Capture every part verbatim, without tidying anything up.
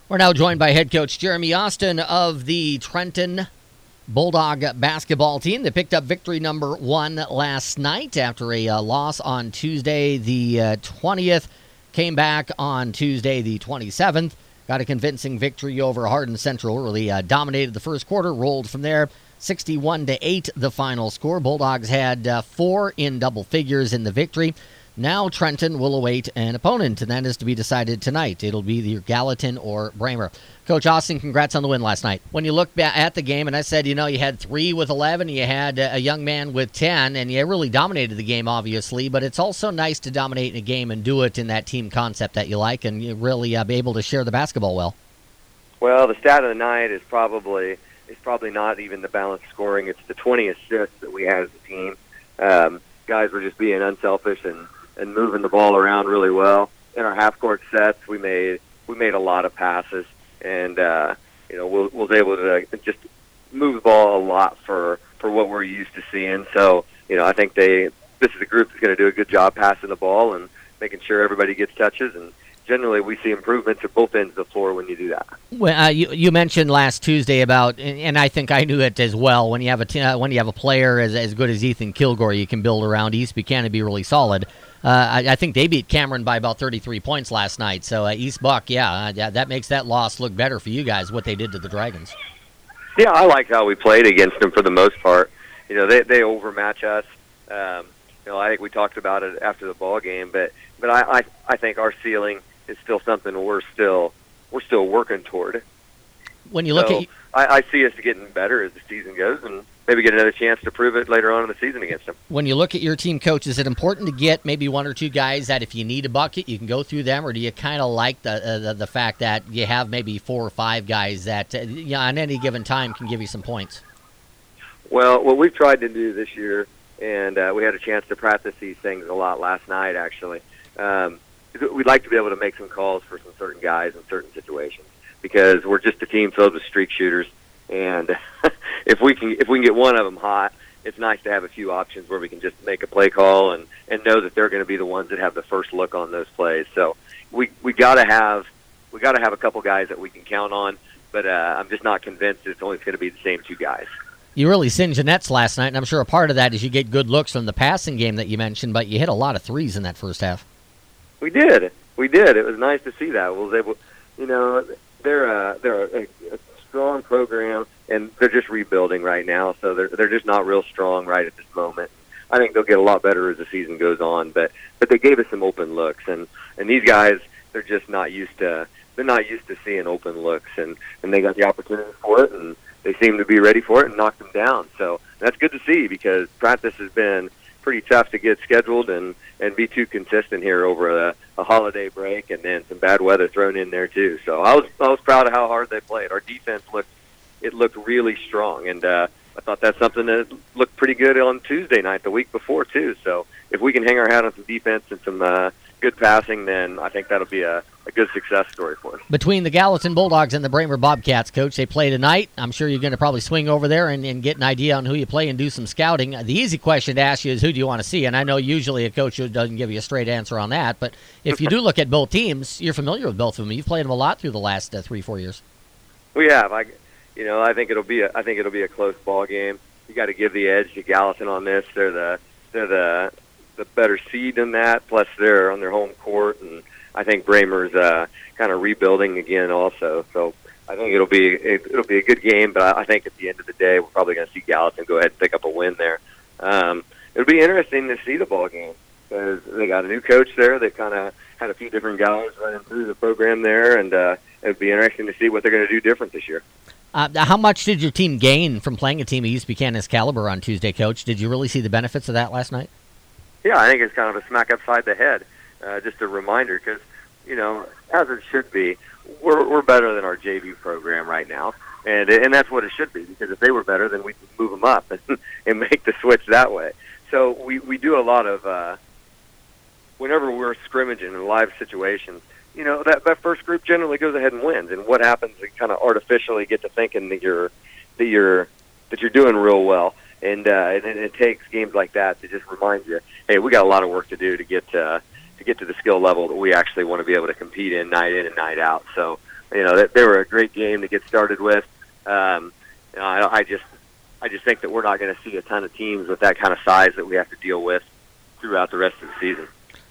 We're now joined by head coach Jeremy Austin of the Trenton Bulldog basketball team. They picked up victory number one last night after a uh, loss on Tuesday the uh, twentieth. Came back on Tuesday the twenty-seventh. Got a convincing victory over Hardin Central. Really uh, dominated the first quarter, rolled from there. sixty-one to eight the final score. Bulldogs had uh, four in double figures in the victory. Now Trenton will await an opponent, and that is to be decided tonight. It'll be either Gallatin or Bramer. Coach Austin, congrats on the win last night. When you look back at the game, and I said, you know, you had three with eleven, you had a young man with ten, and you really dominated the game, obviously, but it's also nice to dominate in a game and do it in that team concept that you like, and you really uh, be able to share the basketball well. Well, the stat of the night is probably is probably not even the balanced scoring. It's the twenty assists that we had as a team. Um, guys were just being unselfish and and moving the ball around really well. In our half-court sets, we made we made a lot of passes, and uh, you know, we'll, we'll was able to just move the ball a lot for, for what we're used to seeing. So, you know, I think they this is a group that's going to do a good job passing the ball and making sure everybody gets touches, and generally we see improvements at both ends of the floor when you do that. Well, uh, you you mentioned last Tuesday about, and I think I knew it as well. When you have a t- uh, when you have a player as as good as Ethan Kilgore, you can build around. East Buchanan be really solid. Uh, I, I think they beat Cameron by about thirty-three points last night. So uh, East Buck, yeah, uh, yeah, that makes that loss look better for you guys. What they did to the Dragons. Yeah, I like how we played against them for the most part. You know, they they overmatch us. Um, you know, I think we talked about it after the ball game, but but I I, I think our ceiling is still something we're still we're still working toward. When you look so at, I, I see us getting better as the season goes, and maybe get another chance to prove it later on in the season against them. When you look at your team, coach, is it important to get maybe one or two guys that if you need a bucket, you can go through them, or do you kind of like the, uh, the the fact that you have maybe four or five guys that uh, you know, on any given time can give you some points? Well, what we've tried to do this year, and uh, we had a chance to practice these things a lot last night, actually. Um, we'd like to be able to make some calls for some certain guys in certain situations because we're just a team filled with streak shooters, and if we can if we can get one of them hot, it's nice to have a few options where we can just make a play call and, and know that they're going to be the ones that have the first look on those plays. So we we got to have we got to have a couple guys that we can count on, but uh, I'm just not convinced it's only going to be the same two guys. You really singed the nets last night, and I'm sure a part of that is you get good looks from the passing game that you mentioned, but you hit a lot of threes in that first half. We did. We did. It was nice to see that. We was able, you know, they're a, they're a, a strong program, and they're just rebuilding right now, so they're they're just not real strong right at this moment. I think they'll get a lot better as the season goes on, but but they gave us some open looks, and and these guys, they're just not used to they're not used to seeing open looks, and and they got the opportunity for it, and they seem to be ready for it and knocked them down. So that's good to see because practice has been pretty tough to get scheduled and, and be too consistent here over a, a holiday break and then some bad weather thrown in there too. So I was I was proud of how hard they played. Our defense looked it looked really strong, and uh, I thought that's something that looked pretty good on Tuesday night, the week before too. So if we can hang our hat on some defense and some uh, good passing, then I think that'll be a, a good success story for us. Between the Gallatin Bulldogs and the Bramer Bobcats, Coach, they play tonight. I'm sure you're going to probably swing over there and, and get an idea on who you play and do some scouting. The easy question to ask you is who do you want to see? And I know usually a coach doesn't give you a straight answer on that, but if you do look at both teams, you're familiar with both of them. You've played them a lot through the last uh, three, four years. We have. I, you know, I think it'll be a, I think it'll be a close ball game. You got to give the edge to Gallatin on this. They're the they're the the better seed in that. Plus, they're on their home court, and I think Bramer's uh, kind of rebuilding again, also. So I think it'll be it, it'll be a good game. But I think at the end of the day, we're probably going to see Gallatin go ahead and pick up a win there. Um, it'll be interesting to see the ball game because they got a new coach there. They've kind of had a few different guys running through the program there, and uh, it'll be interesting to see what they're going to do different this year. Uh, how much did your team gain from playing a team of East Buchanan's caliber on Tuesday, Coach? Did you really see the benefits of that last night? Yeah, I think it's kind of a smack upside the head. Uh, just a reminder, because, you know, as it should be, we're we're better than our J V program right now, and and that's what it should be, because if they were better, then we'd move them up and, and make the switch that way. So we, we do a lot of, uh, whenever we're scrimmaging in live situations, you know, that, that first group generally goes ahead and wins. And what happens, you kind of artificially get to thinking that you're that you're that you're doing real well. And uh, and it takes games like that to just remind you, hey, we got a lot of work to do to get uh, to get to the skill level that we actually want to be able to compete in night in and night out. So you know, they, they were a great game to get started with. Um, you know, I, I just I just think that we're not going to see a ton of teams with that kind of size that we have to deal with throughout the rest of the season.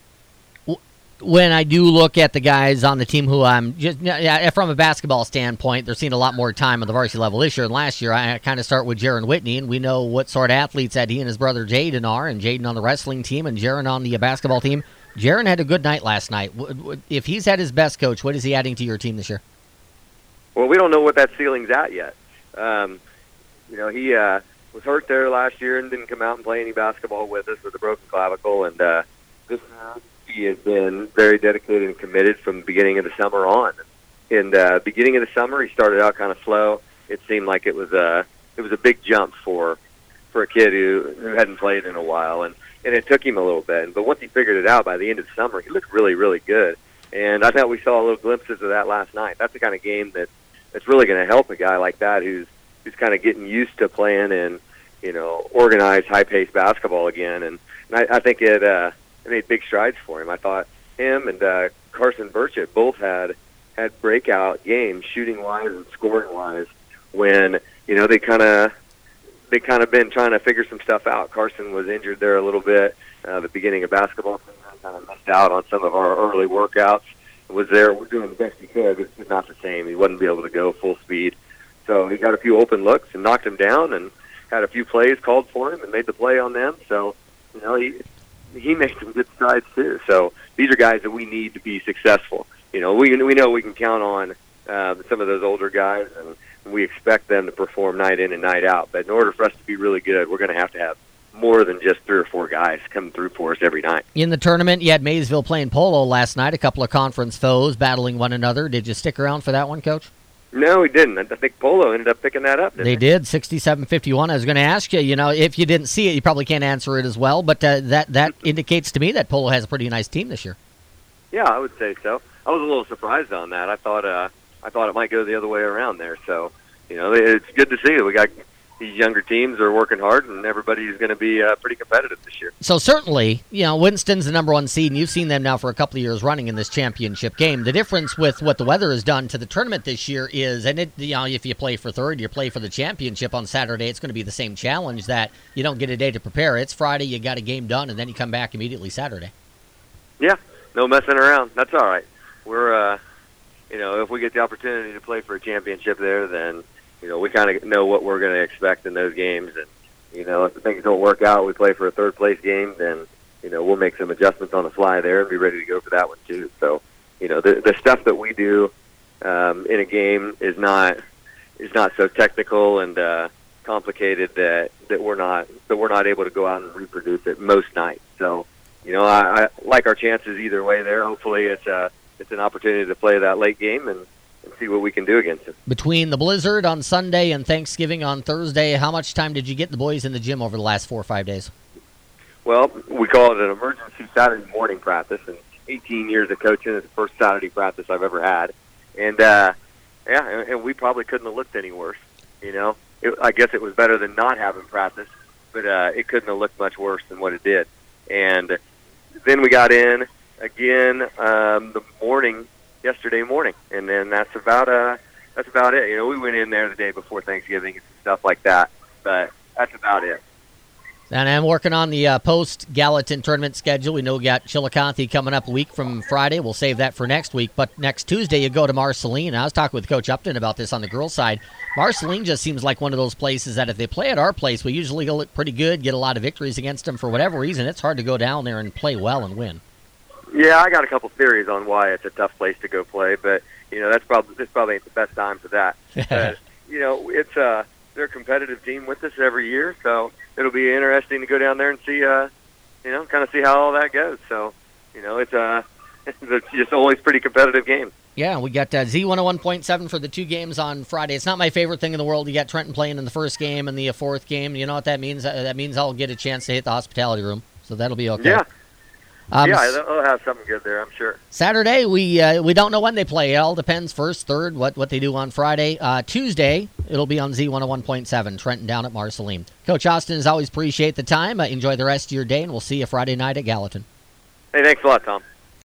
When I do look at the guys on the team who I'm just yeah, from a basketball standpoint, they're seeing a lot more time on the varsity level this year than last year. I kind of start with Jaron Whitney, and we know what sort of athletes that he and his brother Jaden are, and Jaden on the wrestling team and Jaron on the basketball team. Jaron had a good night last night. If he's at his best, Coach, what is he adding to your team this year? Well, we don't know what that ceiling's at yet. Um, you know, he uh, was hurt there last year and didn't come out and play any basketball with us with a broken clavicle, and uh, this year he has been very dedicated and committed from the beginning of the summer on. In the uh, beginning of the summer, he started out kind of slow. It seemed like it was a it was a big jump for for a kid who, who hadn't played in a while, and, and it took him a little bit. But once he figured it out, by the end of the summer, he looked really, really good. And I thought we saw little glimpses of that last night. That's the kind of game that that's really going to help a guy like that who's who's kind of getting used to playing in, you know, organized, high-paced basketball again. And, and I, I think it. Uh, It made big strides for him. I thought him and uh, Carson Burchett both had had breakout games, shooting wise and scoring wise. When you know they kind of they kind of been trying to figure some stuff out. Carson was injured there a little bit uh, the beginning of basketball season, kind of missed out on some of our early workouts. Was there, we're doing the best he could. It's just not the same. He wouldn't be able to go full speed. So he got a few open looks and knocked him down, and had a few plays called for him and made the play on them. So you know he. he made some good strides too. So these are guys that we need to be successful. You know, we we know we can count on uh, some of those older guys, and we expect them to perform night in and night out. But in order for us to be really good, we're going to have to have more than just three or four guys coming through for us every night. In the tournament, you had Maysville playing Polo last night, a couple of conference foes battling one another. Did you stick around for that one, Coach? No, we didn't. I think Polo ended up picking that up, didn't they? They did, sixty-seven fifty-one. I was going to ask you, you know, if you didn't see it, you probably can't answer it as well, but uh, that, that indicates to me that Polo has a pretty nice team this year. Yeah, I would say so. I was a little surprised on that. I thought uh, I thought it might go the other way around there. So, you know, it's good to see that we got these younger teams are working hard, and everybody's going to be uh, pretty competitive this year. So certainly, you know, Winston's the number one seed, and you've seen them now for a couple of years running in this championship game. The difference with what the weather has done to the tournament this year is, and it, you know, if you play for third, you play for the championship on Saturday, it's going to be the same challenge that you don't get a day to prepare. It's Friday, you got a game done, and then you come back immediately Saturday. Yeah, no messing around. That's all right. We're, uh, you know, if we get the opportunity to play for a championship there, then you know, we kind of know what we're going to expect in those games. And, you know, if things don't work out, we play for a third-place game, then, you know, we'll make some adjustments on the fly there and be ready to go for that one, too. So, you know, the the stuff that we do um, in a game is not is not so technical and uh, complicated that, that we're not that we're not able to go out and reproduce it most nights. So, you know, I, I like our chances either way there. Hopefully it's, uh, it's an opportunity to play that late game and, and see what we can do against it. Between the blizzard on Sunday and Thanksgiving on Thursday, how much time did you get the boys in the gym over the last four or five days? Well, we call it an emergency Saturday morning practice, and eighteen years of coaching is the first Saturday practice I've ever had. And, uh, yeah, and, and we probably couldn't have looked any worse. You know, it, I guess it was better than not having practice, but uh, it couldn't have looked much worse than what it did. And then we got in again um, the morning yesterday morning, and then that's about uh that's about it. You know, we went in there the day before Thanksgiving and stuff like that, but that's about it. And I'm working on the uh, post-Gallatin tournament schedule. We know we got Chillicothe coming up a week from Friday. We'll save that for next week. But next Tuesday, you go to Marceline. I was talking with Coach Upton about this on the girls' side. Marceline just seems like one of those places that if they play at our place, we usually look pretty good, get a lot of victories against them. For whatever reason, it's hard to go down there and play well and win. Yeah, I got a couple theories on why it's a tough place to go play, but you know that's probably this probably ain't the best time for that. But, you know, it's uh they're a competitive team with us every year, so it'll be interesting to go down there and see uh you know kind of see how all that goes. So you know it's uh it's just always pretty competitive game. Yeah, we got uh, Z one oh one point seven for the two games on Friday. It's not my favorite thing in the world. You got Trenton playing in the first game and the uh, fourth game. You know what that means? Uh, that means I'll get a chance to hit the hospitality room, so that'll be okay. Yeah. Um, yeah, they'll have something good there, I'm sure. Saturday, we uh, we don't know when they play. It all depends, first, third, what, what they do on Friday. Uh, Tuesday, it'll be on Z one oh one point seven, Trenton down at Marceline. Coach Austin, as always, appreciate the time. Uh, enjoy the rest of your day, and we'll see you Friday night at Gallatin. Hey, thanks a lot, Tom.